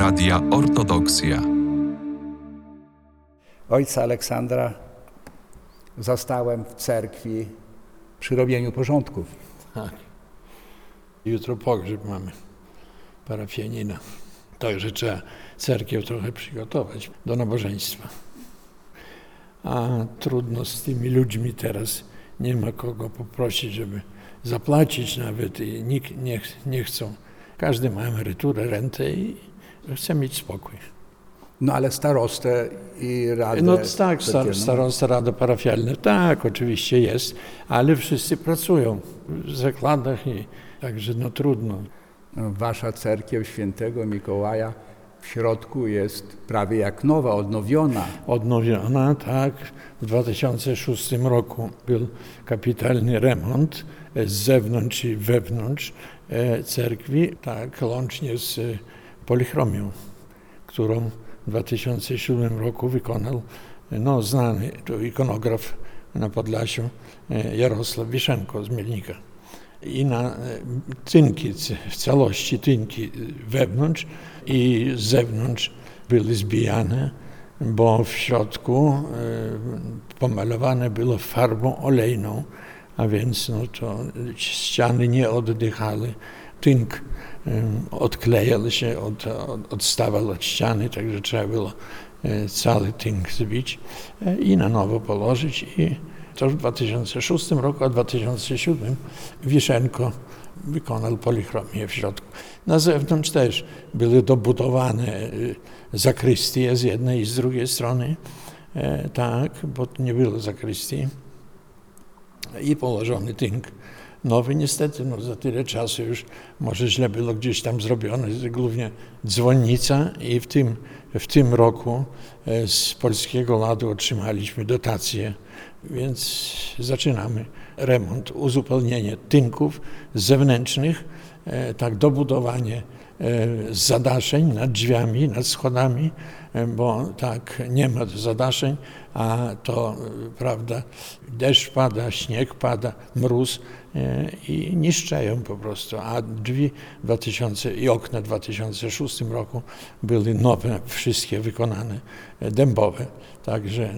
Radia Ortodoksja. Ojca Aleksandra zastałem w cerkwi przy robieniu porządków. Tak. Jutro pogrzeb mamy parafianina. Także trzeba cerkiew trochę przygotować do nabożeństwa. A trudno z tymi ludźmi teraz. Nie ma kogo poprosić, żeby zapłacić nawet i nikt nie chcą. Każdy ma emeryturę, rentę i chce mieć spokój. No ale starostę i radę... No tak, starosta, rada parafialna, tak, oczywiście jest, ale wszyscy pracują w zakładach i także no trudno. Wasza cerkiew świętego Mikołaja w środku jest prawie jak nowa, odnowiona. Odnowiona, tak. W 2006 roku był kapitalny remont z zewnątrz i wewnątrz cerkwi, tak, łącznie z polichromią, którą w 2007 roku wykonał znany to ikonograf na Podlasiu Jarosław Wiszenko z Mielnika. I na tynki, w całości tynki wewnątrz i z zewnątrz były zbijane, bo w środku pomalowane było farbą olejną, a więc to ściany nie oddychały. Tynk odklejał się, odstawał od ściany, także trzeba było cały tynk zbić i na nowo położyć. I to w 2006 roku, a w 2007 Wiszenko wykonał polichromię w środku. Na zewnątrz też były dobudowane zakrystie z jednej i z drugiej strony, tak, bo nie było zakrystii i położony tynk. Nowy niestety, za tyle czasu już może źle było gdzieś tam zrobione, głównie dzwonnica i w tym roku z Polskiego Ładu otrzymaliśmy dotację, więc zaczynamy remont, uzupełnienie tynków zewnętrznych, tak dobudowanie zadaszeń nad drzwiami, nad schodami, bo tak nie ma zadaszeń, a to prawda, deszcz pada, śnieg pada, mróz i niszczeją po prostu, a drzwi i okna w 2006 roku były nowe, wszystkie wykonane, dębowe. Także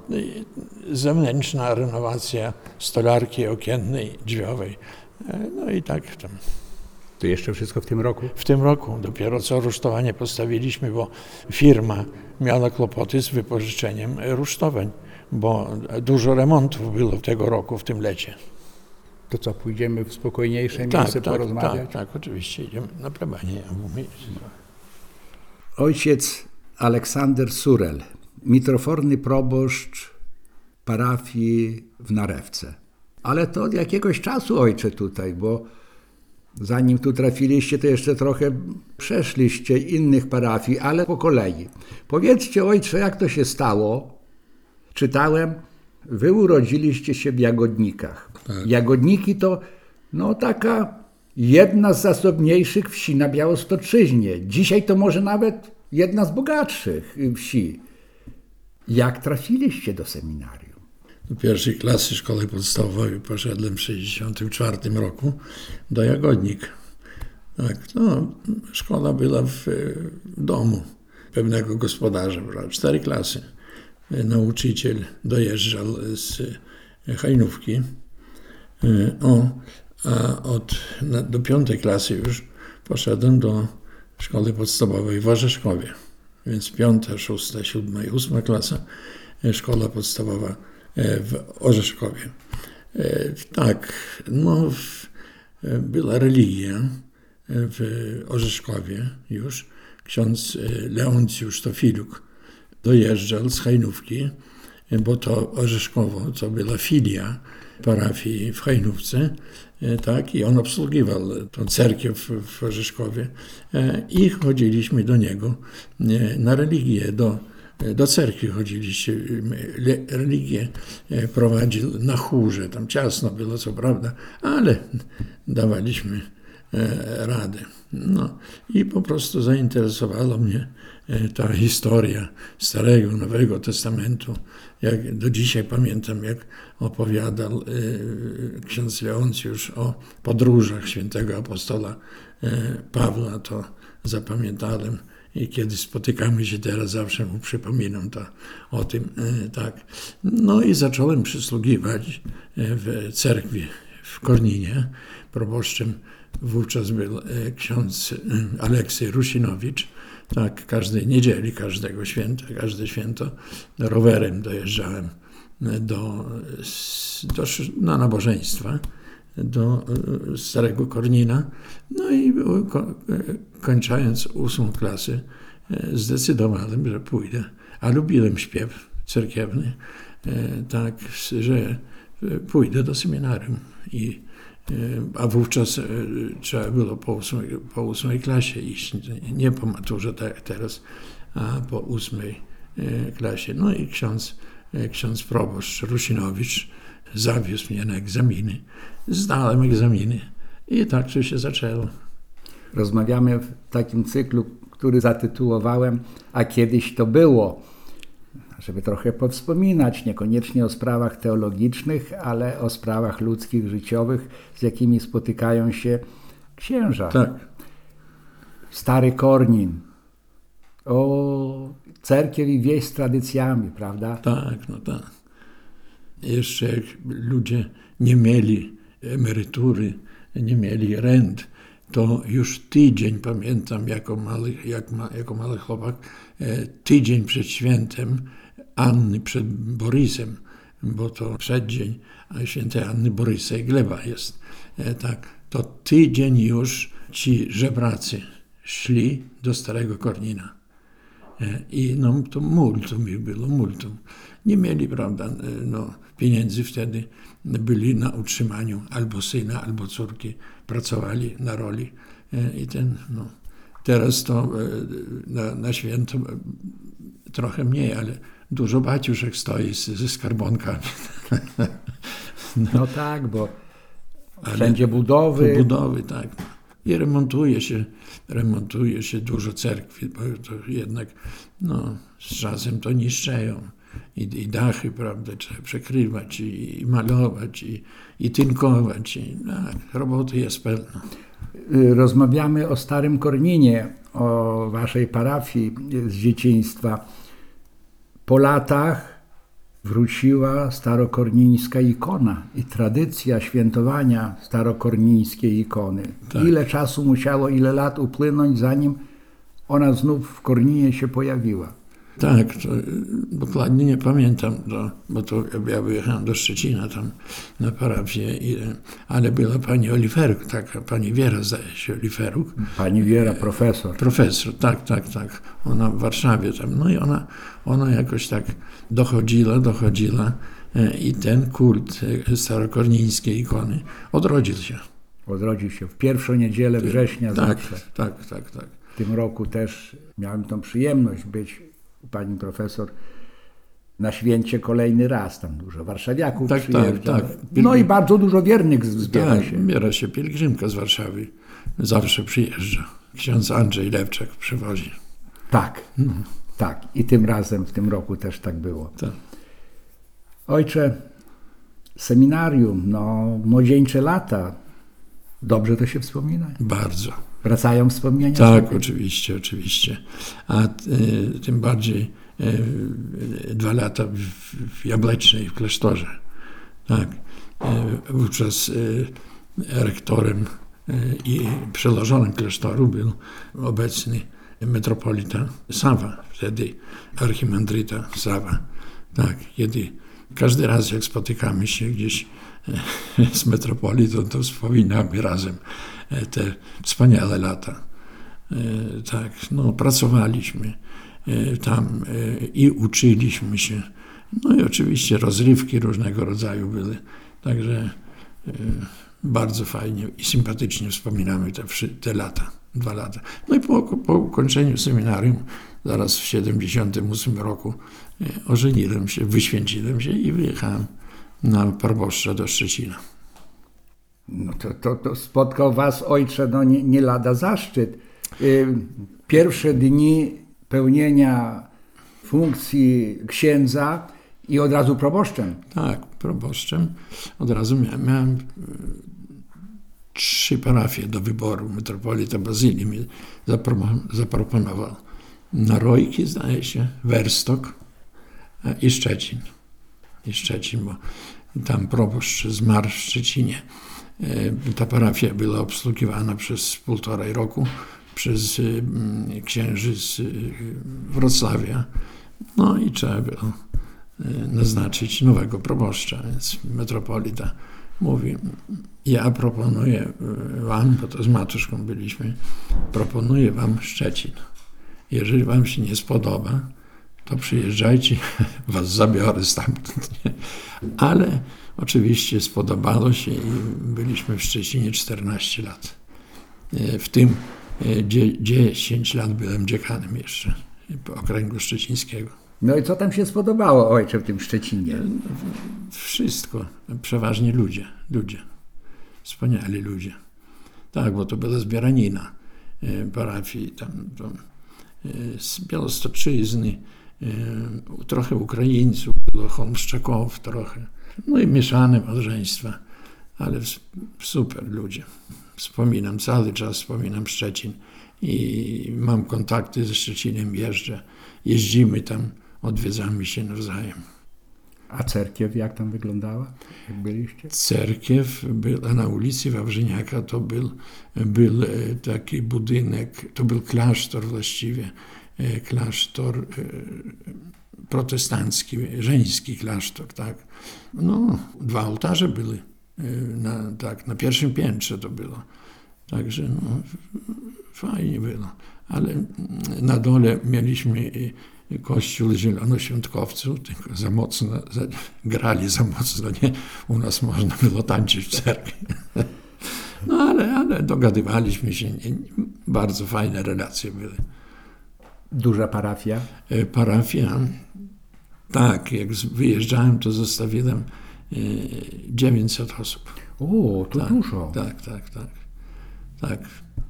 zewnętrzna renowacja stolarki okiennej, drzwiowej, i tak tam. To jeszcze wszystko w tym roku? W tym roku. Dopiero co rusztowanie postawiliśmy, bo firma miała kłopoty z wypożyczeniem rusztowań, bo dużo remontów było tego roku w tym lecie. To co, pójdziemy w spokojniejsze miejsce porozmawiać? Tak, oczywiście. Idziemy na plebanię. Ojciec Aleksander Surel, mitroforny proboszcz parafii w Narewce. Ale to od jakiegoś czasu, ojcze, tutaj, bo zanim tu trafiliście, to jeszcze trochę przeszliście innych parafii, ale po kolei. Powiedzcie, ojcze, jak to się stało? Czytałem, wy urodziliście się w Jagodnikach. Tak. Jagodniki to taka jedna z zasobniejszych wsi na Białostoczyźnie. Dzisiaj to może nawet jedna z bogatszych wsi. Jak trafiliście do seminarium? Do pierwszej klasy szkoły podstawowej poszedłem w 1964 roku do Jagodnik. Tak, szkoła była w domu pewnego gospodarza, 4 klasy. Nauczyciel dojeżdżał z Hajnówki, do 5. klasy już poszedłem do szkoły podstawowej w Orzeszkowie. Więc 5., 6., 7. i 8. klasa szkoła podstawowa w Orzeszkowie. Tak, była religia w Orzeszkowie już. Ksiądz Leoncjusz Tofiluk dojeżdżał z Hajnówki, bo to Orzeszkowo, to była filia parafii w Hajnówce, tak, i on obsługiwał tą cerkiew w Orzeszkowie i chodziliśmy do niego na religię, do cerkwi chodziliście, religię prowadził na chórze, tam ciasno było co prawda, ale dawaliśmy radę. I po prostu zainteresowała mnie ta historia Starego, Nowego Testamentu. Jak do dzisiaj pamiętam, jak opowiadał ksiądz Leoncjusz o podróżach świętego apostola Pawła, to zapamiętałem i kiedy spotykamy się teraz, zawsze mu przypominam o tym. Tak. No i zacząłem przysługiwać w cerkwi w Korninie. Proboszczem wówczas był ksiądz Aleksej Rusinowicz. Tak, każdej niedzieli, każde święto rowerem dojeżdżałem na nabożeństwa do Starego Kornina. No i kończąc 8 klasę zdecydowałem, że pójdę. A lubiłem śpiew cerkiewny, tak, że pójdę do seminarium. A wówczas trzeba było po 8 klasie iść, nie po maturze tak teraz, a po 8 klasie. No i ksiądz proboszcz Rusinowicz zawiózł mnie na egzaminy. Zdałem egzaminy i tak to się zaczęło. Rozmawiamy w takim cyklu, który zatytułowałem „A kiedyś to było”, żeby trochę powspominać, niekoniecznie o sprawach teologicznych, ale o sprawach ludzkich, życiowych, z jakimi spotykają się księża. Tak. Stary Kornin, o cerkiew i wieś z tradycjami, prawda? Tak, no tak. Jeszcze jak ludzie nie mieli emerytury, nie mieli rent, to już tydzień, pamiętam jako mały chłopak, tydzień przed świętem Anny, przed Borysem, bo to przeddzień świętej Anny, Borysa i Gleba jest. Tak, to tydzień już ci żebracy szli do Starego Kornina. I no, to multum ich było, multum. Nie mieli, prawda, pieniędzy wtedy, byli na utrzymaniu albo syna, albo córki, pracowali na roli. I teraz to na święto trochę mniej, ale dużo baciuszek stoi ze skarbonkami. No tak, bo wszędzie budowy. Budowy, tak. I remontuje się dużo cerkwi, bo to jednak z czasem to niszczeją. I dachy, prawda, trzeba przekrywać, i malować, i tynkować. Roboty jest pełno. Rozmawiamy o Starym Korninie, o waszej parafii z dzieciństwa. Po latach wróciła starokornińska ikona i tradycja świętowania starokornińskiej ikony. Tak. Ile czasu musiało, ile lat upłynąć, zanim ona znów w Korninie się pojawiła? Tak, to dokładnie nie pamiętam, bo to ja wyjechałem do Szczecina tam na parafię, ale była pani Oliferuk, taka pani Wiera, zdaje się, Oliferuk. Pani Wiera, profesor. Profesor, tak. Ona w Warszawie tam. No i ona jakoś tak dochodziła i ten kult starokornińskiej ikony odrodził się. Odrodził się w pierwszą niedzielę września zawsze. Tak. W tym roku też miałem tą przyjemność być u pani profesor na święcie kolejny raz. Tam dużo warszawiaków przyjeżdża. Tak. No i bardzo dużo wiernych zbiera się. Zbiera się pielgrzymka z Warszawy. Zawsze przyjeżdża. Ksiądz Andrzej Lewczak przywozi. Tak. I tym razem, w tym roku też tak było. Tak. Ojcze, seminarium, młodzieńcze lata. Dobrze to się wspomina? Bardzo. Wracają wspomnienia? Tak, oczywiście. A tym bardziej 2 lata w Jabłecznej, w klasztorze. Tak. Wówczas rektorem i przełożonym klasztoru był obecny metropolita Sawa, wtedy archimandryta Sawa. Tak, kiedy każdy raz, jak spotykamy się gdzieś z metropolitą, to wspominamy razem te wspaniałe lata. Tak, pracowaliśmy tam i uczyliśmy się. No i oczywiście rozrywki różnego rodzaju były. Także bardzo fajnie i sympatycznie wspominamy te lata, 2 lata. No i po ukończeniu seminarium, zaraz w 1978 roku, ożeniłem się, wyświęciłem się i wyjechałem na proboszcza do Szczecina. No to spotkał was, ojcze, nie lada zaszczyt. Pierwsze dni pełnienia funkcji księdza i od razu proboszczem. Tak, proboszczem. Od razu miałem 3 parafie do wyboru. Metropolita Bazylii mi zaproponował. Narojki, zdaje się, Werstok i Szczecin. Bo tam proboszcz zmarł w Szczecinie. Ta parafia była obsługiwana przez 1,5 roku przez księży z Wrocławia. No i trzeba było naznaczyć nowego proboszcza, więc metropolita mówi: ja proponuję wam, bo to z Matuszką byliśmy, proponuję wam Szczecin. Jeżeli wam się nie spodoba, to przyjeżdżajcie, was zabiorę stamtąd. Ale oczywiście spodobało się i byliśmy w Szczecinie 14 lat. W tym 10 lat byłem dziekanem jeszcze okręgu szczecińskiego. No i co tam się spodobało, ojcze, w tym Szczecinie? Wszystko. Przeważnie ludzie. Wspaniali ludzie. Tak, bo to była zbieranina parafii tam z Białostoczyzny, trochę Ukraińców, było Cholmszczaków trochę. No i mieszane małżeństwa, ale super ludzie. Cały czas wspominam Szczecin i mam kontakty ze Szczecinem, jeździmy tam, odwiedzamy się nawzajem. A cerkiew jak tam wyglądała, jak byliście? Cerkiew była na ulicy Wawrzyniaka, to był taki budynek, to był klasztor właściwie, klasztor protestancki, żeński klasztor, tak. No, 2 ołtarze były, na pierwszym piętrze to było. Także no, fajnie było. Ale na dole mieliśmy kościół zielonoświątkowców, tylko grali za mocno, nie? U nas można było tańczyć w cerkwi. No ale dogadywaliśmy się, bardzo fajne relacje były. Duża parafia? Parafia, tak, jak wyjeżdżałem, to zostawiłem 900 osób. O, to tak, dużo. Tak.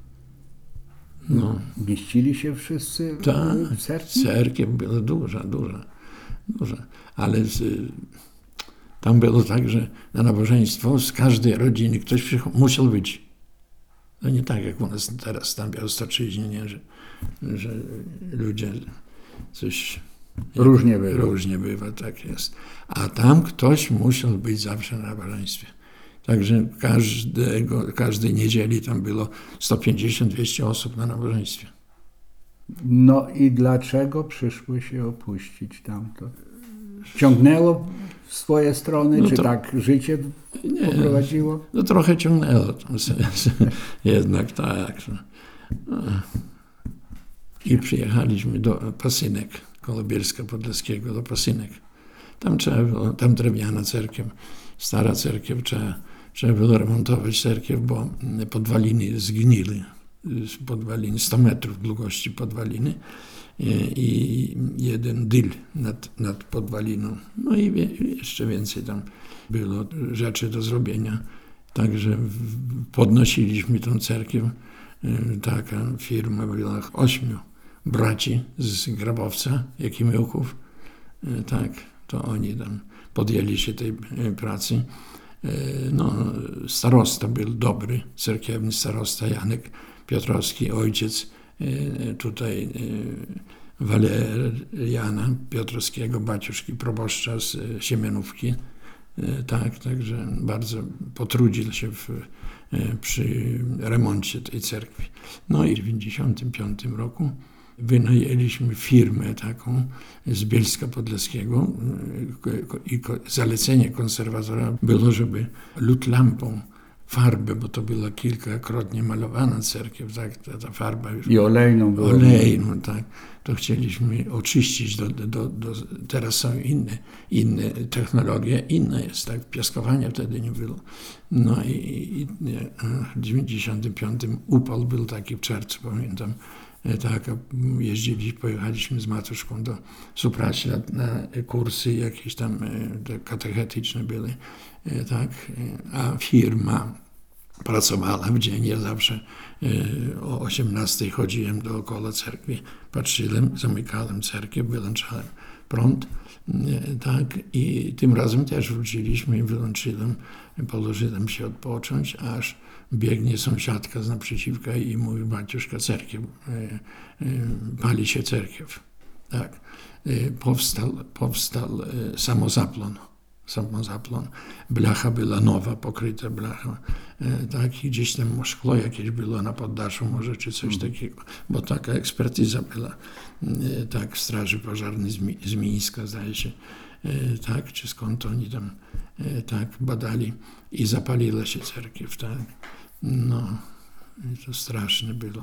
No. Mieścili się wszyscy w cerkwi? Cerkiew była duża. Ale tam było tak, że na nabożeństwo z każdej rodziny ktoś musiał być. No nie tak jak u nas teraz tam w Białostoczyźnie, nie? Że ludzie coś... Różnie bywa, tak jest. A tam ktoś musiał być zawsze na nabożeństwie. Także każdej niedzieli tam było 150-200 osób na nabożeństwie. No i dlaczego przyszło się opuścić tamto? Ciągnęło w swoje strony, czy tak życie poprowadziło? No trochę ciągnęło tam jednak tak. I przyjechaliśmy do Pasynek, koło Bielska Podlaskiego, do Pasynek. Tam drewniana cerkiew, stara cerkiew, trzeba było remontować cerkiew, bo podwaliny zgniły. 100 metrów długości podwaliny i jeden dyl nad podwaliną. No i jeszcze więcej tam było rzeczy do zrobienia. Także podnosiliśmy tą cerkiew. Taka firma była 8 braci z Grabowca, Jakimyłków. Tak, to oni tam podjęli się tej pracy. No, starosta był dobry, cerkiewny starosta Janek Piotrowski, ojciec tutaj Waleriana Piotrowskiego, baciuszki proboszcza z Siemianówki. Tak, także bardzo potrudził się przy remoncie tej cerkwi. No i w 1995 roku wynajęliśmy firmę taką z Bielska Podlaskiego i zalecenie konserwatora było, żeby lód lampą farbę, bo to była kilkakrotnie malowana cerkiew, tak, ta farba już... I olejną było. Olejną, tak. To chcieliśmy oczyścić, teraz są inne technologie, inne jest, tak, piaskowania wtedy nie było. No i w 95 upał był taki w czerwcu, pamiętam, tak, pojechaliśmy z Matuszką do Supraśla na kursy jakieś tam katechetyczne były, tak, a firma pracowała w dzień. Ja zawsze o 18 chodziłem dookoła cerkwi, patrzyłem, zamykałem cerkiew, wyłączałem prąd, Tak, i tym razem też wróciliśmy i wyłączyłem, położyłem się odpocząć, aż biegnie sąsiadka z naprzeciwka i mówi: baciuszka, cerkiew, pali się cerkiew. Tak. Powstał samozaplon. Blacha była nowa, pokryta blacha. Tak, i gdzieś tam szkło jakieś było na poddaszu może, czy coś takiego, bo taka ekspertyza była, tak, w Straży Pożarnej z Mińska, zdaje się, tak, czy skąd oni tam, tak, badali i zapaliła się cerkiew, tak. No, i to straszne było.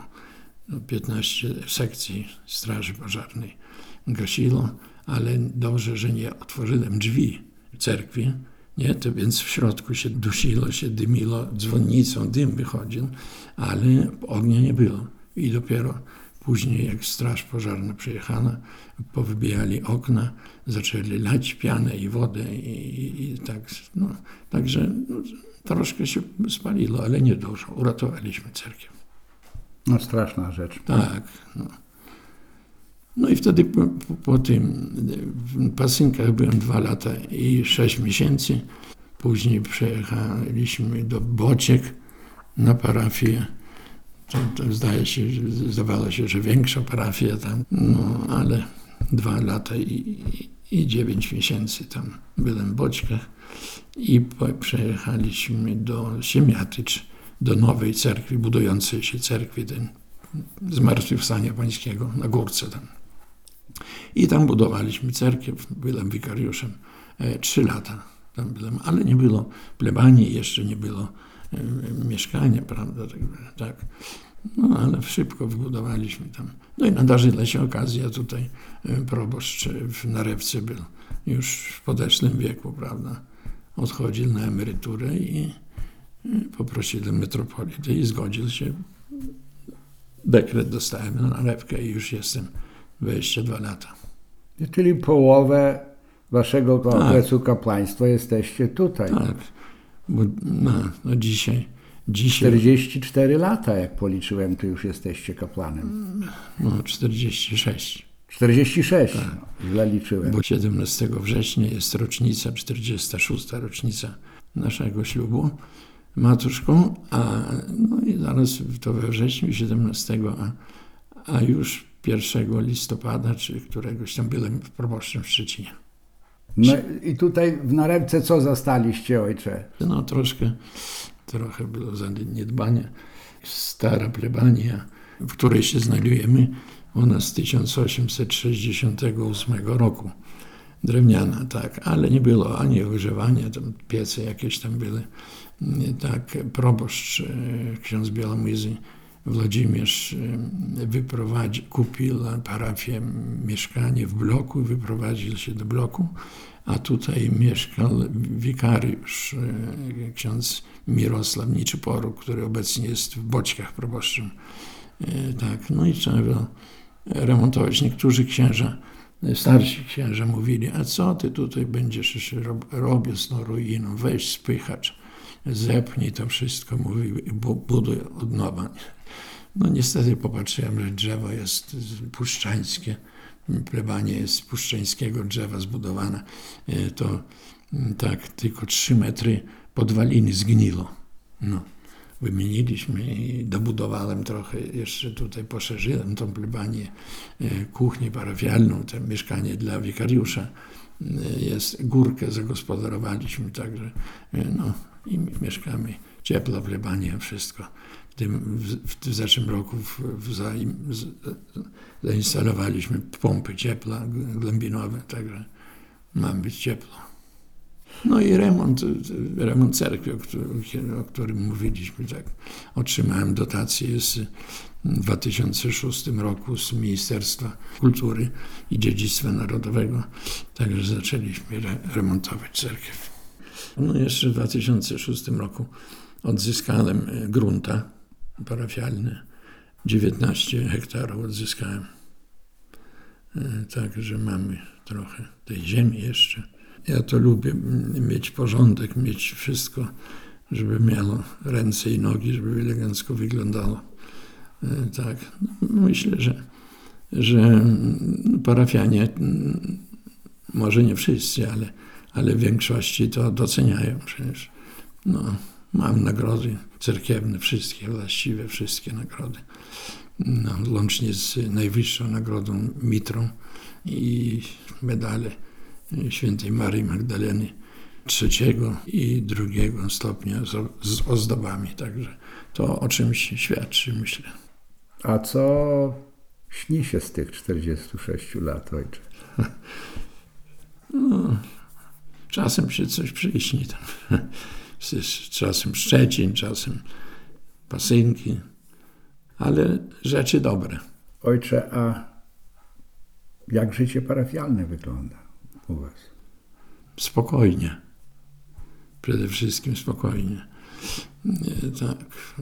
15 sekcji Straży Pożarnej gasiło, ale dobrze, że nie otworzyłem drzwi cerkwi, nie? To więc w środku się dusiło, się dymiło, dzwonnicą dym wychodził, ale ognia nie było. I dopiero później, jak straż pożarna przyjechała, powybijali okna, zaczęli lać pianę i wodę i tak. No, także troszkę się spaliło, ale nie dużo. Uratowaliśmy cerkiew. No straszna rzecz. Tak. No i wtedy po tym w Pasynkach byłem 2 lata i 6 miesięcy. Później przejechaliśmy do Bociek na parafię. To zdawało się, że większa parafia tam. No ale 2 lata i 9 miesięcy tam byłem w Boćkach. I przejechaliśmy do Siemiatycz, do nowej cerkwi, budującej się cerkwi, ten Zmartwychwstania Pańskiego na górce tam. I tam budowaliśmy cerkiew, byłem wikariuszem 3 lata tam byłem, ale nie było plebanii, jeszcze nie było mieszkania, prawda, tak. No ale szybko wybudowaliśmy tam. No i nadarzyła się okazja, tutaj proboszcz w Narewce był już w podeszłym wieku, prawda, odchodził na emeryturę i poprosiłem metropolitę i zgodził się. Dekret dostałem na Narewkę i już jestem 22 lata. Czyli połowę waszego okresu kapłaństwa jesteście tutaj. Tak, bo no dzisiaj 44 lata, jak policzyłem, to już jesteście kapłanem. No 46. 46, Tak. no, źle liczyłem. Bo 17 września jest rocznica, 46. rocznica naszego ślubu matuszką, no i zaraz to we wrześniu 17, a już 1 listopada, czy któregoś tam byłem proboszczem w Szczecinie. No i tutaj w Narewce co zastaliście, ojcze? No trochę było zaniedbanie. Stara plebania, w której się znajdujemy, ona z 1868 roku. Drewniana, tak, ale nie było ani ogrzewania, tam piece jakieś tam były. Tak, proboszcz, ksiądz Białomyzy, Włodzimierz kupił parafię mieszkanie w bloku i wyprowadził się do bloku, a tutaj mieszkał wikariusz, ksiądz Mirosław Niczyporuk, który obecnie jest w Boćkach proboszczym. Tak, no i trzeba było remontować. Niektórzy księża, starsi księża mówili: a co ty tutaj będziesz robił z tą ruiną, weź spychacz, zepnij to wszystko, mówi, buduj od nowa. No niestety popatrzyłem, że drzewo jest puszczańskie, plebania jest z puszczańskiego drzewa zbudowana, to tak tylko 3 metry podwaliny zgniło. No, wymieniliśmy i dobudowałem trochę, jeszcze tutaj poszerzyłem tą plebanię, kuchnię parafialną, to mieszkanie dla wikariusza, jest górkę zagospodarowaliśmy, także no i mieszkamy, ciepła plebania, wszystko. W zeszłym roku zainstalowaliśmy pompy ciepła głębinowe, także ma być ciepło. No i remont cerkwi, o którym mówiliśmy, tak. Otrzymałem dotację w 2006 roku z Ministerstwa Kultury i Dziedzictwa Narodowego, także zaczęliśmy remontować cerkiew. No jeszcze w 2006 roku odzyskałem grunta parafialne, 19 hektarów odzyskałem. Także mamy trochę tej ziemi jeszcze. Ja to lubię mieć porządek, mieć wszystko, żeby miało ręce i nogi, żeby elegancko wyglądało. Tak, myślę, że parafianie może nie wszyscy, ale w większości to doceniają przecież. No, mam nagrody cerkiewne, wszystkie, właściwie wszystkie nagrody. No, łącznie z najwyższą nagrodą Mitrą i medale Świętej Marii Magdaleny trzeciego i drugiego stopnia z ozdobami. Także to o czymś świadczy, myślę. A co śni się z tych 46 lat, ojcze? No, czasem się coś przyśni tam. Czasem Szczecin, czasem Pasynki, ale rzeczy dobre. Ojcze, a jak życie parafialne wygląda u was? Spokojnie. Przede wszystkim spokojnie. Tak.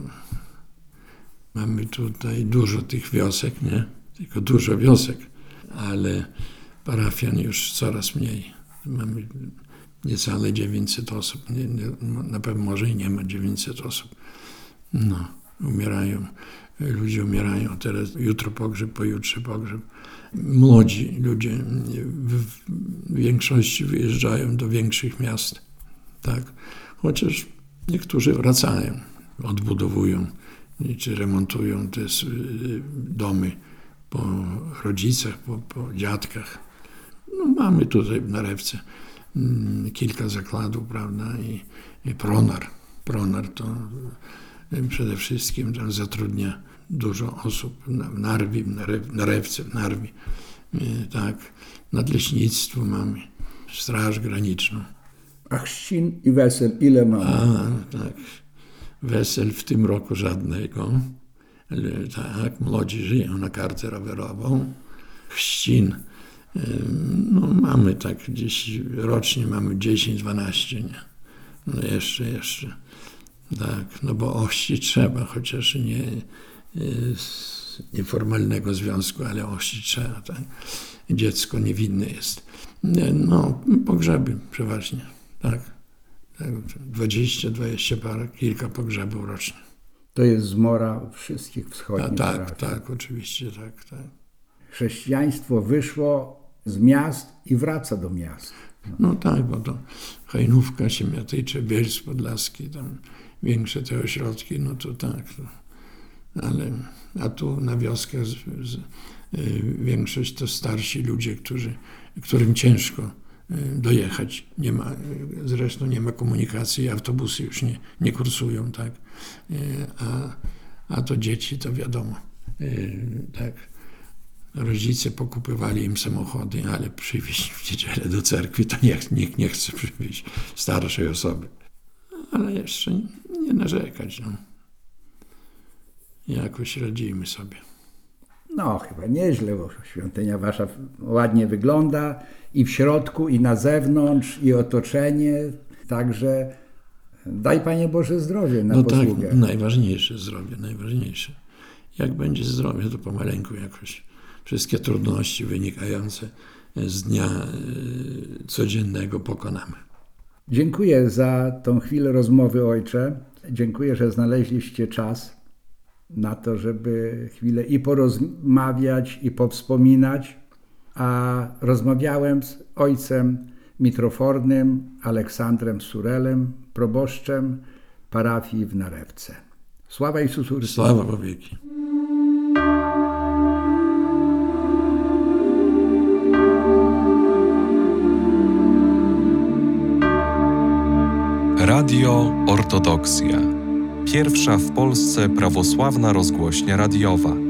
Mamy tutaj dużo tych wiosek, nie? Tylko dużo wiosek, ale parafian już coraz mniej. Mamy niecałe 900 osób. Na pewno może i nie ma 900 osób. No, umierają. Ludzie umierają teraz. Jutro pogrzeb, pojutrze pogrzeb. Młodzi ludzie w większości wyjeżdżają do większych miast. Tak. Chociaż niektórzy wracają, odbudowują czy remontują te domy po rodzicach, po dziadkach. No, mamy tutaj w Narewce kilka zakładów, prawda, i Pronar to przede wszystkim tam zatrudnia dużo osób w Narwi, w Narewce, w Narwi. Tak, nadleśnictwo mamy, Straż Graniczną. A chrzcin i wesel ile mamy? Tak. Wesel w tym roku żadnego. Ale tak, młodzi żyją na kartę rowerową. Chrzcin. No mamy tak gdzieś rocznie mamy 10-12, nie? No jeszcze. Tak, no bo ochrzcić trzeba, chociaż nie z nieformalnego związku, ale ochrzcić trzeba, tak? Dziecko niewinne jest. No, pogrzeby przeważnie, tak. 20 parę, kilka pogrzebów rocznie. To jest zmora wszystkich wschodnich parafii. Tak, oczywiście, tak. Chrześcijaństwo wyszło z miast i wraca do miast. No tak, bo to Hajnówka, Siemiatycze, Bielsk Podlaski, tam większe te ośrodki, no to tak. A tu na wioskach większość to starsi ludzie, którym ciężko dojechać. Zresztą nie ma komunikacji, autobusy już nie kursują, tak. A to dzieci, to wiadomo, tak. Rodzice pokupywali im samochody, ale przywieźć w niedzielę do cerkwi to nikt nie chce przywieźć starszej osoby. Ale jeszcze nie narzekać. No. Jakoś radzimy sobie. No, chyba nieźle, bo świątynia wasza ładnie wygląda i w środku, i na zewnątrz, i otoczenie. Także daj, Panie Boże, zdrowie na posługę. Tak, najważniejsze zdrowie, najważniejsze. Jak będzie zdrowie, to pomaleńku jakoś wszystkie trudności wynikające z dnia codziennego pokonamy. Dziękuję za tą chwilę rozmowy, ojcze. Dziękuję, że znaleźliście czas na to, żeby chwilę i porozmawiać, i powspominać. A rozmawiałem z ojcem mitrofornym Aleksandrem Surelem, proboszczem parafii w Narewce. Sława Jezusu Chrystusowi. Sława po wieki. Radio Ortodoksja. Pierwsza w Polsce prawosławna rozgłośnia radiowa.